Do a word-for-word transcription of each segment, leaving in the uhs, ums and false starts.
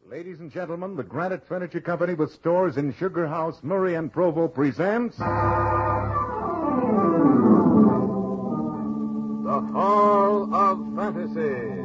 Ladies and gentlemen, the Granite Furniture Company with stores in Sugar House, Murray, and Provo presents... The Hall of Fantasy.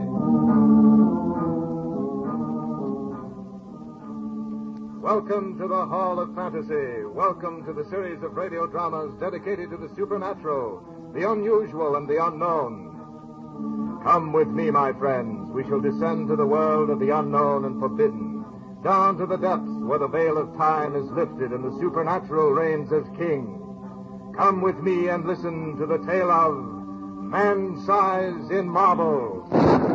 Welcome to the Hall of Fantasy. Welcome to the series of radio dramas dedicated to the supernatural, the unusual, and the unknown. Come with me, my friends. We shall descend to the world of the unknown and forbidden, down to the depths where the veil of time is lifted and the supernatural reigns as king. Come with me and listen to the tale of Man-Size in Marble.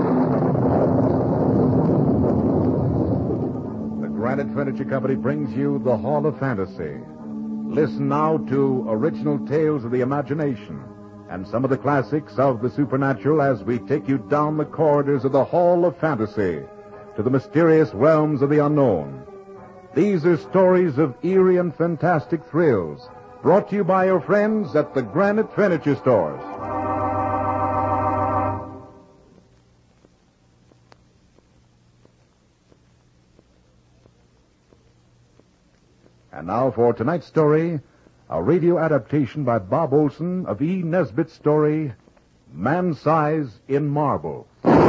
The Granite Furniture Company brings you the Hall of Fantasy. Listen now to original tales of the imagination and some of the classics of the supernatural as we take you down the corridors of the Hall of Fantasy to the mysterious realms of the unknown. These are stories of eerie and fantastic thrills, brought to you by your friends at the Granite Furniture Stores. And now for tonight's story, a radio adaptation by Bob Olson of E. Nesbitt's story, Man-Size in Marble.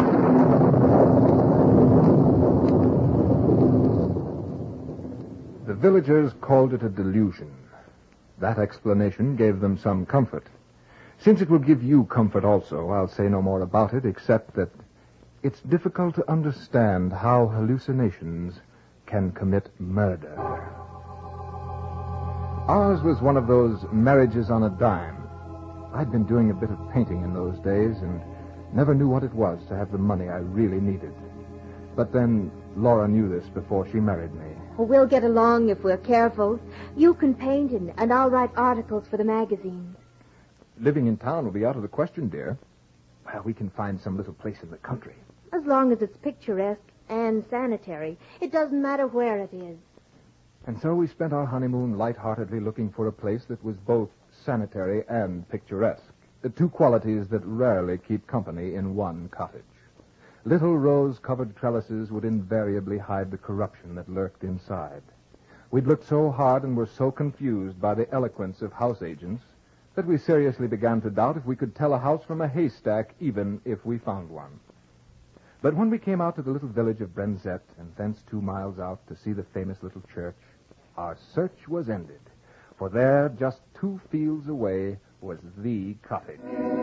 The villagers called it a delusion. That explanation gave them some comfort. Since it will give you comfort also, I'll say no more about it, except that it's difficult to understand how hallucinations can commit murder. Ours was one of those marriages on a dime. I'd been doing a bit of painting in those days and never knew what it was to have the money I really needed. But then Laura knew this before she married me. Well, we'll get along if we're careful. You can paint and, and I'll write articles for the magazines. Living in town will be out of the question, dear. Well, we can find some little place in the country. As long as it's picturesque and sanitary. It doesn't matter where it is. And so we spent our honeymoon lightheartedly looking for a place that was both sanitary and picturesque, the two qualities that rarely keep company in one cottage. Little rose-covered trellises would invariably hide the corruption that lurked inside. We'd looked so hard and were so confused by the eloquence of house agents that we seriously began to doubt if we could tell a house from a haystack, even if we found one. But when we came out to the little village of Brenzett, and thence two miles out to see the famous little church, our search was ended. For there, just two fields away, was the cottage.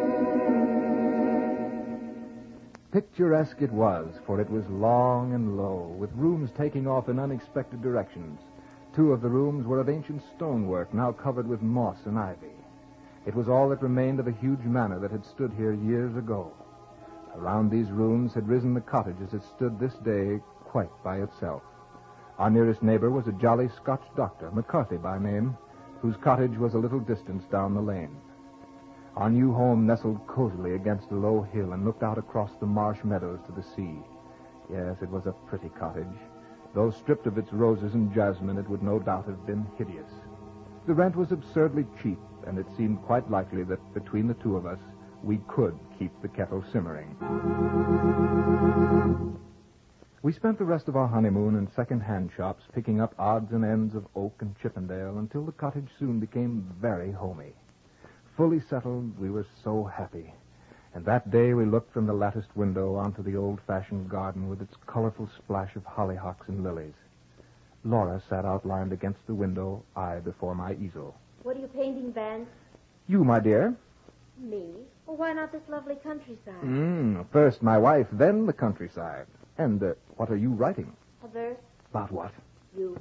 Picturesque it was, for it was long and low, with rooms taking off in unexpected directions. Two of the rooms were of ancient stonework, now covered with moss and ivy. It was all that remained of a huge manor that had stood here years ago. Around these rooms had risen the cottage as it stood this day quite by itself. Our nearest neighbor was a jolly Scotch doctor, McCarthy by name, whose cottage was a little distance down the lane. Our new home nestled cozily against a low hill and looked out across the marsh meadows to the sea. Yes, it was a pretty cottage. Though stripped of its roses and jasmine, it would no doubt have been hideous. The rent was absurdly cheap, and it seemed quite likely that between the two of us, we could keep the kettle simmering. We spent the rest of our honeymoon in second-hand shops, picking up odds and ends of oak and Chippendale until the cottage soon became very homey. Fully settled, we were so happy. And that day we looked from the latticed window onto the old-fashioned garden with its colorful splash of hollyhocks and lilies. Laura sat outlined against the window, I before my easel. What are you painting, Vance? You, my dear. Me? Well, why not this lovely countryside? Mm, first my wife, then the countryside. And uh, what are you writing? A verse. About what? You.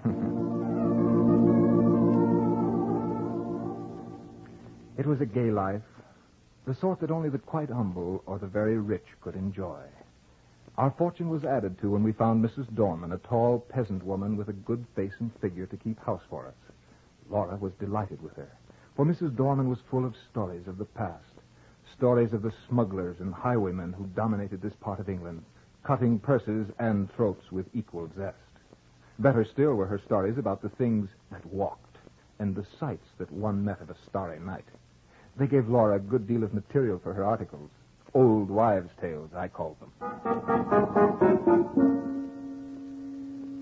It was a gay life, the sort that only the quite humble or the very rich could enjoy. Our fortune was added to when we found Missus Dorman, a tall peasant woman with a good face and figure to keep house for us. Laura was delighted with her, for Missus Dorman was full of stories of the past, stories of the smugglers and highwaymen who dominated this part of England, cutting purses and throats with equal zest. Better still were her stories about the things that walked and the sights that one met of a starry night. They gave Laura a good deal of material for her articles. Old wives' tales, I called them.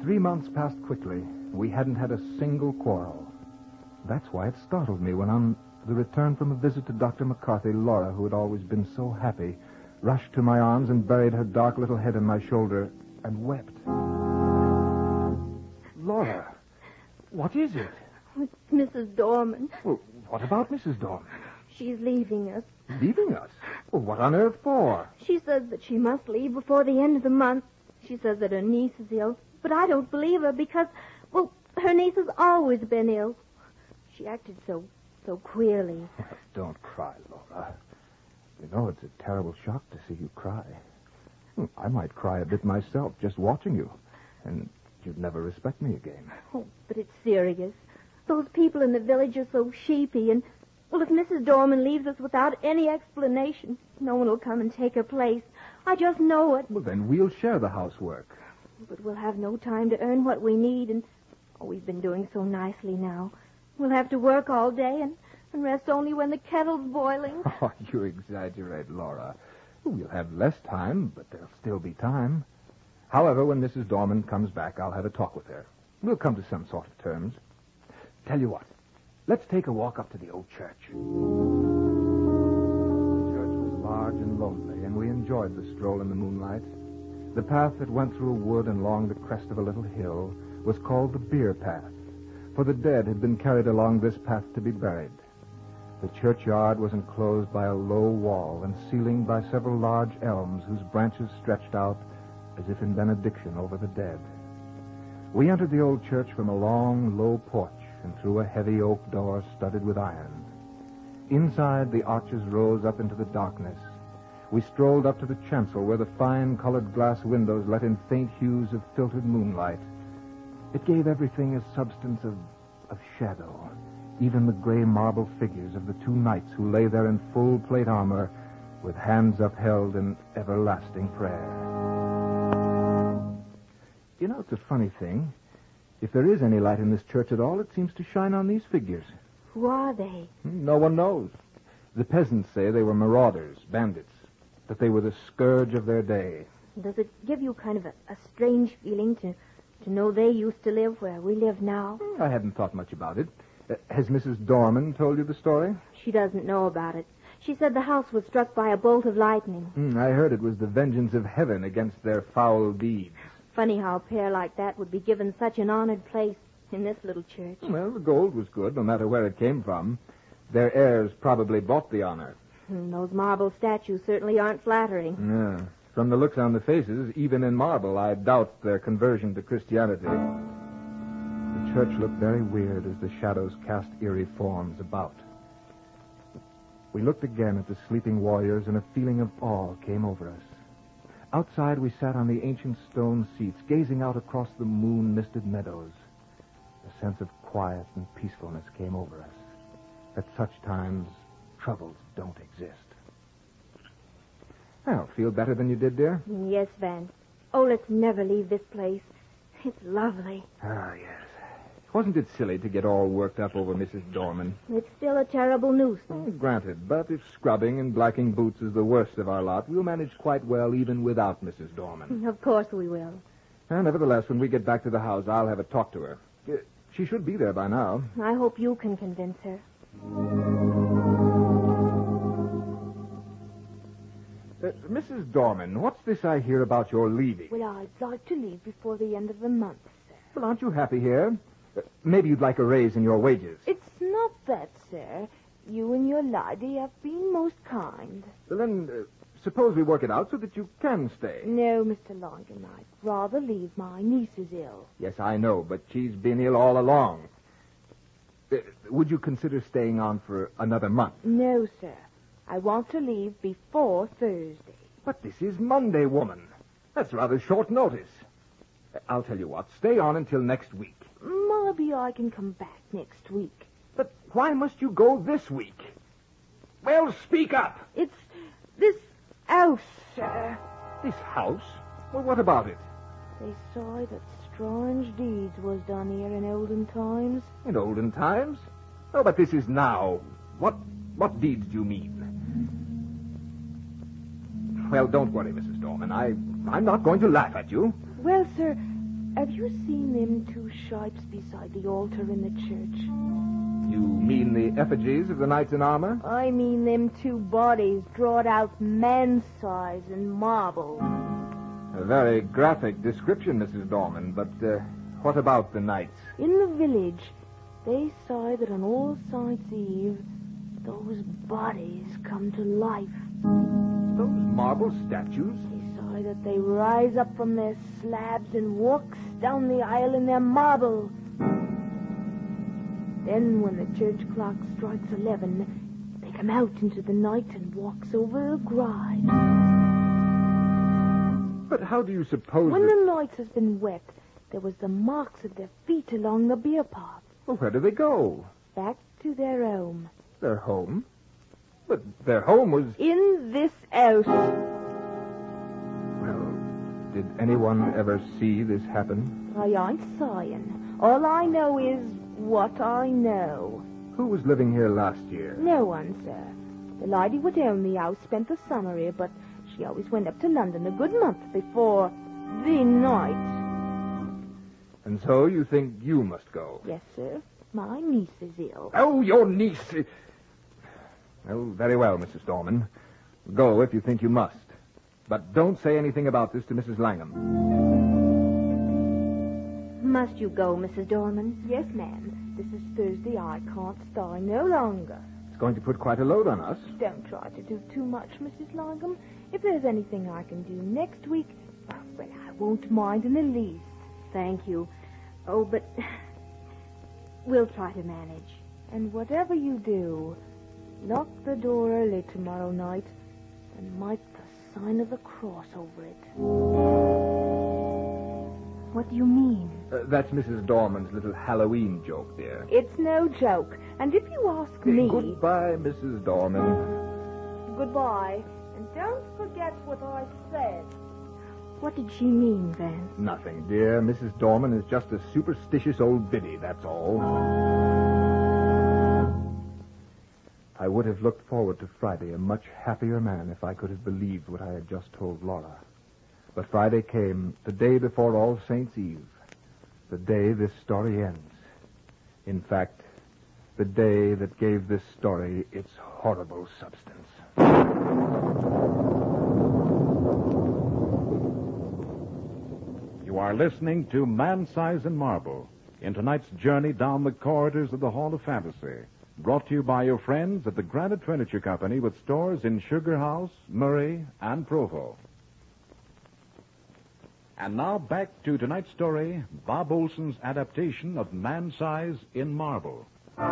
Three months passed quickly. We hadn't had a single quarrel. That's why it startled me when on the return from a visit to Doctor McCarthy, Laura, who had always been so happy, rushed to my arms and buried her dark little head on my shoulder and wept. Laura, what is it? It's Missus Dorman. Well, what about Missus Dorman? She's leaving us. Leaving us? Well, what on earth for? She says that she must leave before the end of the month. She says that her niece is ill. But I don't believe her because, well, her niece has always been ill. She acted so, so queerly. Well, don't cry, Laura. You know, it's a terrible shock to see you cry. I might cry a bit myself just watching you. And you'd never respect me again. Oh, but it's serious. Those people in the village are so sheepy, and, well, if Missus Dorman leaves us without any explanation, no one will come and take her place. I just know it. Well, then we'll share the housework. But we'll have no time to earn what we need, and, oh, we've been doing so nicely now. We'll have to work all day and, and rest only when the kettle's boiling. Oh, you exaggerate, Laura. We'll have less time, but there'll still be time. However, when Missus Dorman comes back, I'll have a talk with her. We'll come to some sort of terms. Tell you what, let's take a walk up to the old church. The church was large and lonely, and we enjoyed the stroll in the moonlight. The path that went through a wood and along the crest of a little hill was called the Bier Path, for the dead had been carried along this path to be buried. The churchyard was enclosed by a low wall and ceilinged by several large elms whose branches stretched out as if in benediction over the dead. We entered the old church from a long, low porch and through a heavy oak door studded with iron. Inside, the arches rose up into the darkness. We strolled up to the chancel where the fine-colored glass windows let in faint hues of filtered moonlight. It gave everything a substance of, of shadow, even the gray marble figures of the two knights who lay there in full plate armor with hands upheld in everlasting prayer. You know, it's a funny thing. If there is any light in this church at all, it seems to shine on these figures. Who are they? No one knows. The peasants say they were marauders, bandits, that they were the scourge of their day. Does it give you kind of a, a strange feeling to, to know they used to live where we live now? I hadn't thought much about it. Uh, has Missus Dorman told you the story? She doesn't know about it. She said the house was struck by a bolt of lightning. Mm, I heard it was the vengeance of heaven against their foul deeds. Funny how a pair like that would be given such an honored place in this little church. Well, the gold was good, no matter where it came from. Their heirs probably bought the honor. And those marble statues certainly aren't flattering. Yeah. From the looks on the faces, even in marble, I doubt their conversion to Christianity. The church looked very weird as the shadows cast eerie forms about. We looked again at the sleeping warriors, and a feeling of awe came over us. Outside, we sat on the ancient stone seats, gazing out across the moon-misted meadows. A sense of quiet and peacefulness came over us. At such times, troubles don't exist. Well, feel better than you did, dear? Yes, Vance. Oh, let's never leave this place. It's lovely. Ah, yes. Wasn't it silly to get all worked up over Missus Dorman? It's still a terrible nuisance. Oh, granted, but if scrubbing and blacking boots is the worst of our lot, we'll manage quite well even without Missus Dorman. Of course we will. And nevertheless, when we get back to the house, I'll have a talk to her. Uh, she should be there by now. I hope you can convince her. Uh, Missus Dorman, what's this I hear about your leaving? Well, I'd like to leave before the end of the month, sir. Well, aren't you happy here? Uh, maybe you'd like a raise in your wages. It's not that, sir. You and your lady have been most kind. Well, then, uh, suppose we work it out so that you can stay. No, Mister Longan, I'd rather leave. My niece is ill. Yes, I know, but she's been ill all along. Uh, would you consider staying on for another month? No, sir. I want to leave before Thursday. But this is Monday, woman. That's rather short notice. Uh, I'll tell you what. Stay on until next week. Maybe I can come back next week. But why must you go this week? Well, speak up. It's this house, sir. This house? Well, what about it? They say that strange deeds was done here in olden times. In olden times? Oh, but this is now. What what deeds do you mean? Well, don't worry, Missus Dorman. I, I'm not going to laugh at you. Well, sir, have you seen them two shapes beside the altar in the church? You mean the effigies of the knights in armor? I mean them two bodies drawed out man-size in marble. A very graphic description, Missus Dorman, but uh, what about the knights? In the village, they say that on All Saints' Eve, those bodies come to life. Those marble statues? They say that they rise up from their slabs and walks down the aisle in their marble. Then, when the church clock strikes eleven, they come out into the night and walks over a gride. But how do you suppose When that... the night has been wet, there was the marks of their feet along the beer path. Well, where do they go? Back to their home. Their home? But their home was... In this house. Well, did anyone ever see this happen? I ain't saying. All I know is what I know. Who was living here last year? No one, sir. The lady what owned the house spent the summer here, but she always went up to London a good month before the night. And so you think you must go? Yes, sir. My niece is ill. Oh, your niece. Well, very well, Missus Dorman. Go if you think you must. But don't say anything about this to Missus Langham. Must you go, Missus Dorman? Yes, ma'am. This is Thursday. I can't stay no longer. It's going to put quite a load on us. Don't try to do too much, Missus Langham. If there's anything I can do next week, well, I won't mind in the least. Thank you. Oh, but we'll try to manage. And whatever you do, lock the door early tomorrow night and make the sign of the cross over it. What do you mean? Uh, that's Missus Dorman's little Halloween joke, dear. It's no joke. And if you ask me... Goodbye, Missus Dorman. Goodbye. And don't forget what I said. What did she mean, Vance? Nothing, dear. Missus Dorman is just a superstitious old biddy, that's all. I would have looked forward to Friday a much happier man if I could have believed what I had just told Laura. But Friday came the day before All Saints' Eve, the day this story ends. In fact, the day that gave this story its horrible substance. You are listening to Man Size in Marble in tonight's journey down the corridors of the Hall of Fantasy, brought to you by your friends at the Granite Furniture Company with stores in Sugar House, Murray, and Provo. And now back to tonight's story, Bob Olson's adaptation of Man Size in Marble.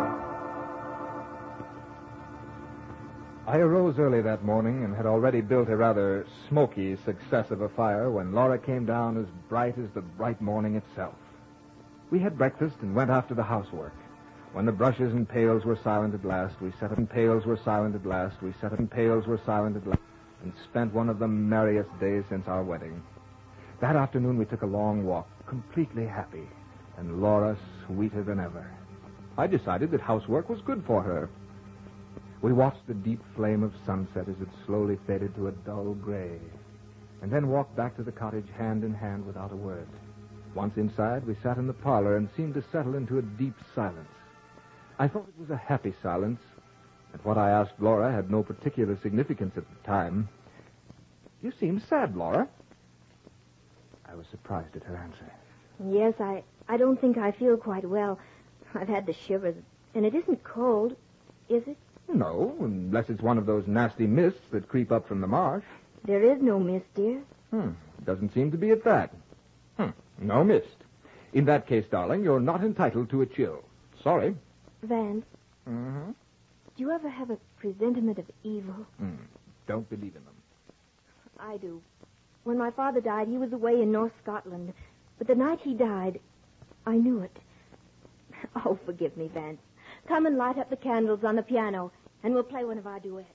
I arose early that morning and had already built a rather smoky success of a fire when Laura came down as bright as the bright morning itself. We had breakfast and went after the housework. When the brushes and pails were silent at last, we set up and pails were silent at last, we set up and pails were silent at last, and spent one of the merriest days since our wedding. That afternoon we took a long walk, completely happy, and Laura sweeter than ever. I decided that housework was good for her. We watched the deep flame of sunset as it slowly faded to a dull gray, and then walked back to the cottage hand in hand without a word. Once inside, we sat in the parlor and seemed to settle into a deep silence. I thought it was a happy silence, and what I asked Laura had no particular significance at the time. You seem sad, Laura. I was surprised at her answer. Yes, I, I don't think I feel quite well. I've had the shivers, and it isn't cold, is it? No, unless it's one of those nasty mists that creep up from the marsh. There is no mist, dear. Hmm, doesn't seem to be at that. Hmm, no mist. In that case, darling, you're not entitled to a chill. Sorry. Vance, Mm-hmm. do you ever have a presentiment of evil? Hmm, don't believe in them. I do. When my father died, he was away in North Scotland. But the night he died, I knew it. Oh, forgive me, Vance. Come and light up the candles on the piano, and we'll play one of our duets.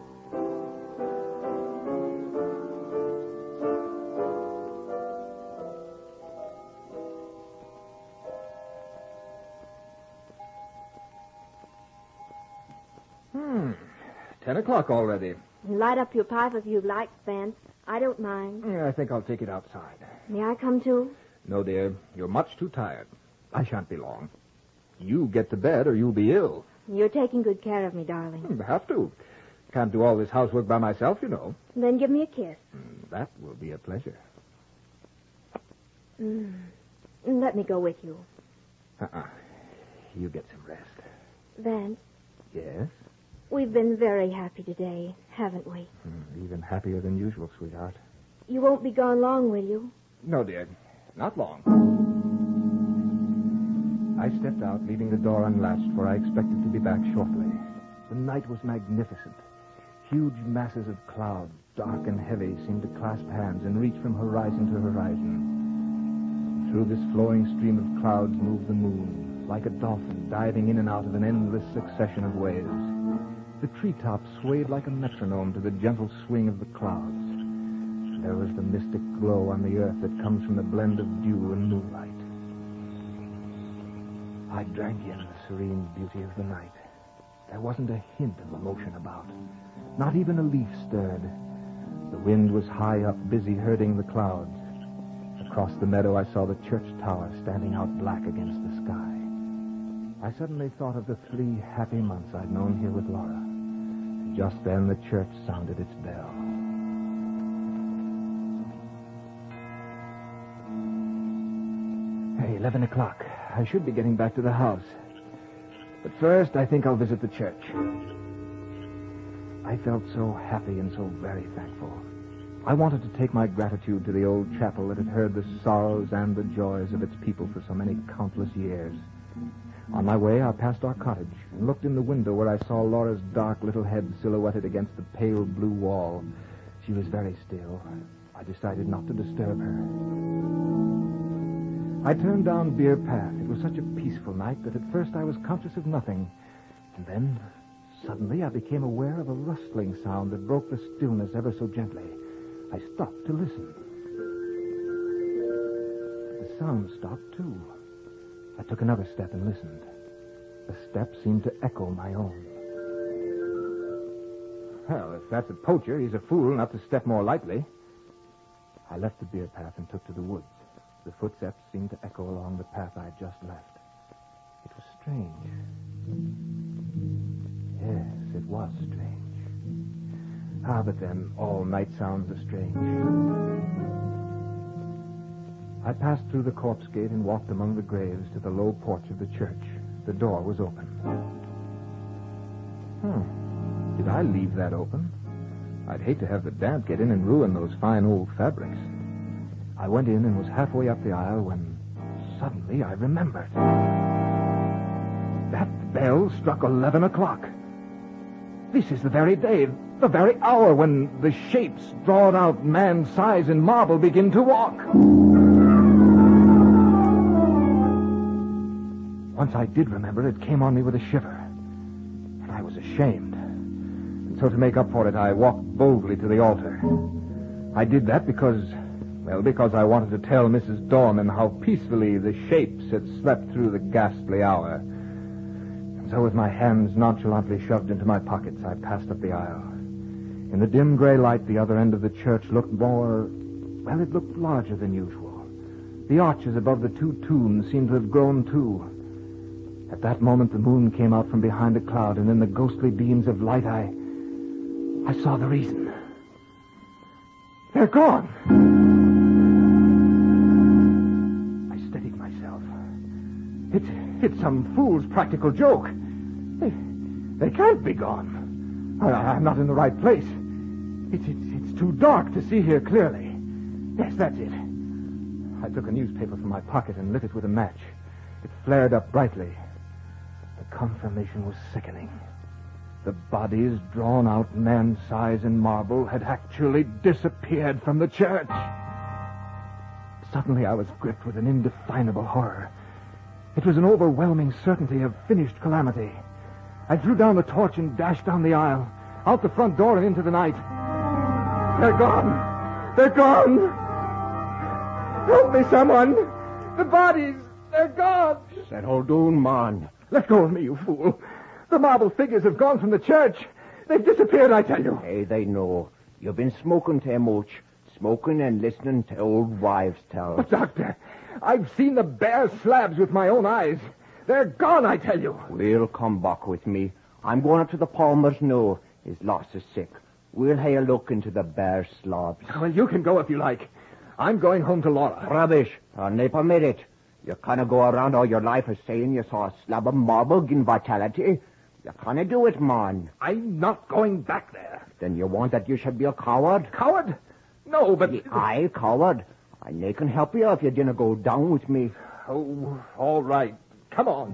Hmm, ten o'clock already. And light up your pipe if you like, Vance. I don't mind. Yeah, I think I'll take it outside. May I come too? No, dear. You're much too tired. I shan't be long. You get to bed or you'll be ill. You're taking good care of me, darling. Hmm, have to. Can't do all this housework by myself, you know. Then give me a kiss. Mm, that will be a pleasure. Mm. Let me go with you. Uh-uh. You get some rest. Vance, Yes? we've been very happy today, haven't we? Mm, even happier than usual, sweetheart. You won't be gone long, will you? No, dear. Not long. I stepped out, leaving the door unlatched, for I expected to be back shortly. The night was magnificent. Huge masses of cloud, dark and heavy, seemed to clasp hands and reach from horizon to horizon. Through this flowing stream of clouds moved the moon, like a dolphin diving in and out of an endless succession of waves. The treetops swayed like a metronome to the gentle swing of the clouds. There was the mystic glow on the earth that comes from the blend of dew and moonlight. I drank in the serene beauty of the night. There wasn't a hint of emotion about. Not even a leaf stirred. The wind was high up, busy herding the clouds. Across the meadow, I saw the church tower standing out black against the sky. I suddenly thought of the three happy months I'd known here with Laura. Just then, the church sounded its bell. Hey, eleven o'clock. I should be getting back to the house. But first, I think I'll visit the church. I felt so happy and so very thankful. I wanted to take my gratitude to the old chapel that had heard the sorrows and the joys of its people for so many countless years. On my way, I passed our cottage and looked in the window where I saw Laura's dark little head silhouetted against the pale blue wall. She was very still. I decided not to disturb her. I turned down Beer Path. It was such a peaceful night that at first I was conscious of nothing. And then, suddenly, I became aware of a rustling sound that broke the stillness ever so gently. I stopped to listen. The sound stopped, too. I took another step and listened. The step seemed to echo my own. Well, if that's a poacher, he's a fool not to step more lightly. I left the Beer Path and took to the woods. The footsteps seemed to echo along the path I had just left. It was strange. Yes, it was strange. Ah, but then, all night sounds are strange. I passed through the corpse gate and walked among the graves to the low porch of the church. The door was open. Hmm. Did I leave that open? I'd hate to have the damp get in and ruin those fine old fabrics. I went in and was halfway up the aisle when suddenly I remembered. That bell struck eleven o'clock. This is the very day, the very hour when the shapes drawn out man's size in marble begin to walk. Once I did remember, it came on me with a shiver. And I was ashamed. And so to make up for it, I walked boldly to the altar. I did that because... Well, because I wanted to tell Missus Dorman how peacefully the shapes had slept through the ghastly hour. And so with my hands nonchalantly shoved into my pockets, I passed up the aisle. In the dim gray light, the other end of the church looked more... Well, it looked larger than usual. The arches above the two tombs seemed to have grown too. At that moment, the moon came out from behind a cloud, and in the ghostly beams of light, I... I saw the reason. They're gone! It's, it's some fool's practical joke. They, they can't be gone. I, I'm not in the right place. It's, it's, it's too dark to see here clearly. Yes, that's it. I took a newspaper from my pocket and lit it with a match. It flared up brightly. The confirmation was sickening. The bodies, drawn out man's size in marble, had actually disappeared from the church. Suddenly I was gripped with an indefinable horror. It was an overwhelming certainty of finished calamity. I threw down the torch and dashed down the aisle, out the front door and into the night. They're gone! They're gone! Help me, someone! The bodies, they're gone! Settle down, man. Let go of me, you fool. The marble figures have gone from the church. They've disappeared, I tell you. Hey, they know. You've been smoking too much. Smoking and listening to old wives' tales. But, Doctor, I've seen the bare slabs with my own eyes. They're gone, I tell you. We'll come back with me. I'm going up to the Palmer's now. His loss is sick. We'll have a look into the bare slabs. Well, you can go if you like. I'm going home to Laura. Rubbish. I'll never permit it. You kind of go around all your life as saying you saw a slab of marble gain vitality. You kind of do it, man. I'm not going back there. Then you want that you should be a coward? Coward? No, but... I, coward. I nay can help you if you didn't go down with me. Oh, all right. Come on.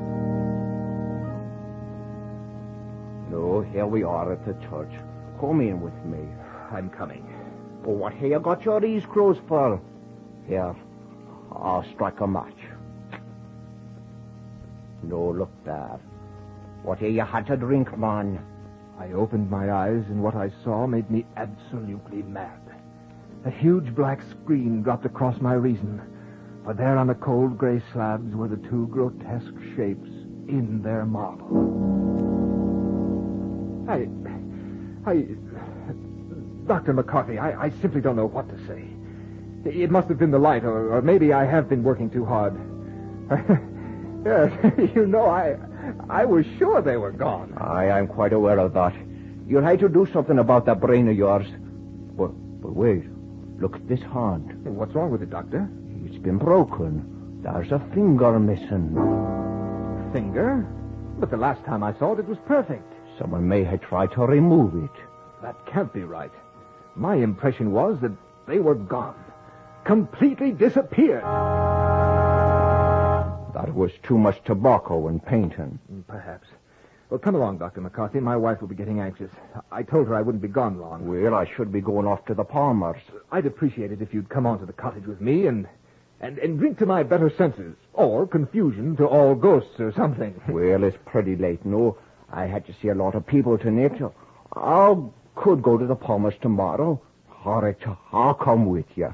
No, here we are at the church. Come in with me. I'm coming. Oh, what have you got your ears closed for? Here, I'll strike a match. No, look there. What have you had to drink, man? I opened my eyes, and what I saw made me absolutely mad. A huge black screen dropped across my reason, for there on the cold gray slabs were the two grotesque shapes in their marble. I... I... Doctor McCarthy, I, I simply don't know what to say. It must have been the light, or, or maybe I have been working too hard. Yes, you know, I... I was sure they were gone. I am quite aware of that. You'll have to do something about that brain of yours. But, but wait. Look at this hand. What's wrong with it, Doctor? It's been broken. There's a finger missing. Finger? But the last time I saw it, it was perfect. Someone may have tried to remove it. That can't be right. My impression was that they were gone. Completely disappeared. That was too much tobacco and painting. Perhaps. Well, come along, Doctor McCarthy. My wife will be getting anxious. I told her I wouldn't be gone long. Well, I should be going off to the Palmers. I'd appreciate it if you'd come on to the cottage with me and, and, and drink to my better senses. Or confusion to all ghosts or something. Well, it's pretty late, no. I had to see a lot of people tonight. I could go to the Palmers tomorrow. All right, I'll come with you.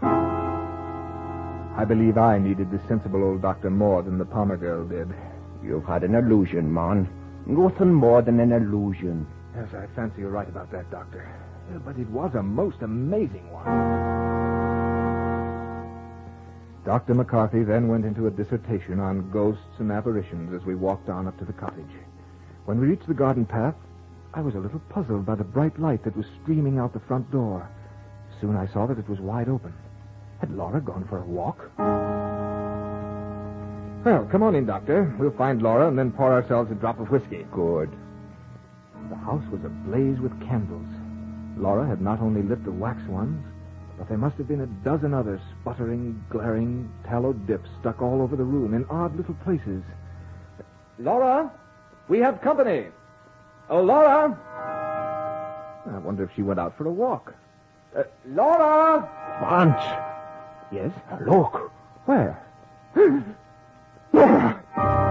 I believe I needed the sensible old doctor more than the Palmer girl did. You've had an illusion, man. Nothing more than an illusion. Yes, I fancy you're right about that, Doctor. Yeah, but it was a most amazing one. Doctor McCarthy then went into a dissertation on ghosts and apparitions as we walked on up to the cottage. When we reached the garden path, I was a little puzzled by the bright light that was streaming out the front door. Soon I saw that it was wide open. Had Laura gone for a walk? Well, come on in, Doctor. We'll find Laura and then pour ourselves a drop of whiskey. Good. The house was ablaze with candles. Laura had not only lit the wax ones, but there must have been a dozen other sputtering, glaring tallow dips stuck all over the room in odd little places. Laura, we have company. Oh, Laura! I wonder if she went out for a walk. Uh, Laura! Vance! Yes? Look! Where? Laura!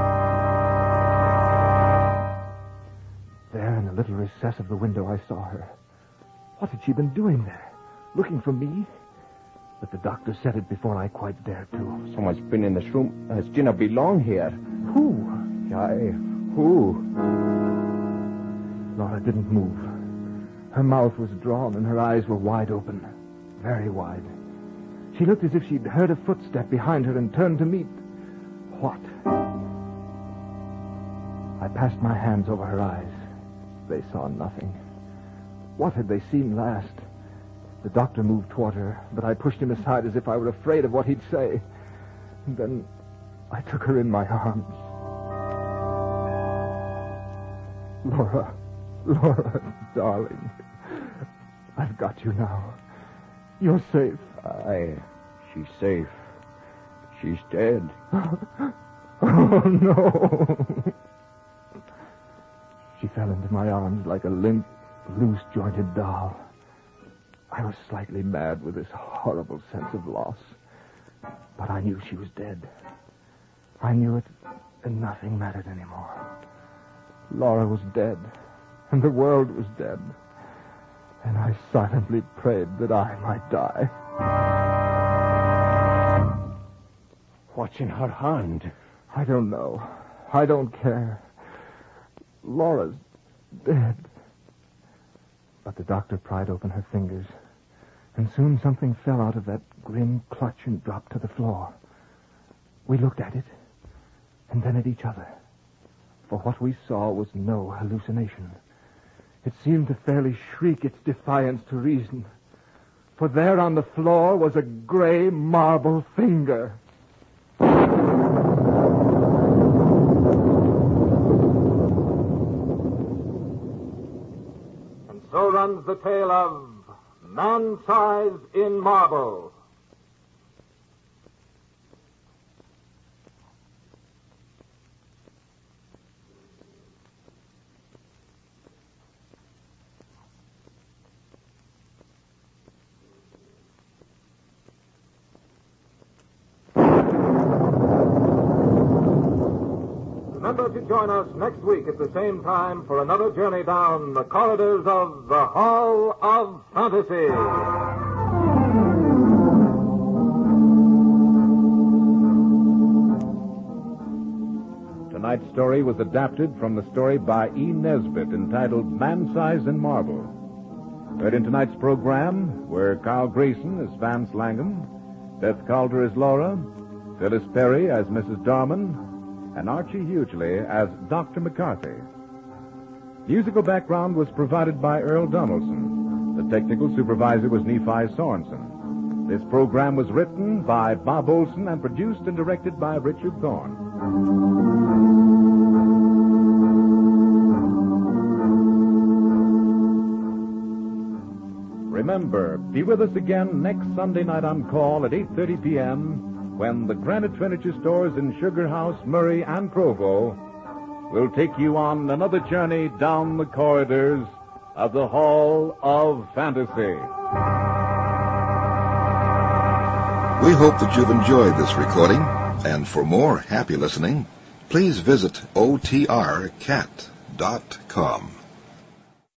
There in the little recess of the window I saw her. What had she been doing there? Looking for me? But the doctor said it before I quite dared to. Someone's been in this room. Has Gina belong here? Who? I... Who? Laura didn't move. Her mouth was drawn and her eyes were wide open. Very wide. She looked as if she'd heard a footstep behind her and turned to meet... What? I passed my hands over her eyes. They saw nothing. What had they seen last? The doctor moved toward her, but I pushed him aside as if I were afraid of what he'd say. And then I took her in my arms. Laura, Laura, darling, I've got you now. You're safe. Aye, she's safe. She's dead. Oh, no. She fell into my arms like a limp, loose-jointed doll. I was slightly mad with this horrible sense of loss. But I knew she was dead. I knew it, and nothing mattered anymore. Laura was dead, and the world was dead. And I silently prayed that I might die. What's in her hand? I don't know. I don't care. Laura's dead. But the doctor pried open her fingers, and soon something fell out of that grim clutch and dropped to the floor. We looked at it, and then at each other. For what we saw was no hallucination. It seemed to fairly shriek its defiance to reason. For there on the floor was a gray marble finger. And so runs the tale of Man-Size in Marble. Remember to join us next week at the same time for another journey down the corridors of the Hall of Fantasy. Tonight's story was adapted from the story by E. Nesbitt entitled Man-Size in Marble. Heard in tonight's program were Carl Grayson as Vance Langham, Beth Calder as Laura, Phyllis Perry as Missus Darman, and Archie Hughley as Doctor McCarthy. Musical background was provided by Earl Donaldson. The technical supervisor was Nephi Sorensen. This program was written by Bob Olson and produced and directed by Richard Thorne. Remember, be with us again next Sunday night on call at eight thirty p.m., when the Granite Furniture Stores in Sugar House, Murray, and Provo will take you on another journey down the corridors of the Hall of Fantasy. We hope that you've enjoyed this recording, and for more happy listening, please visit O T R cat dot com.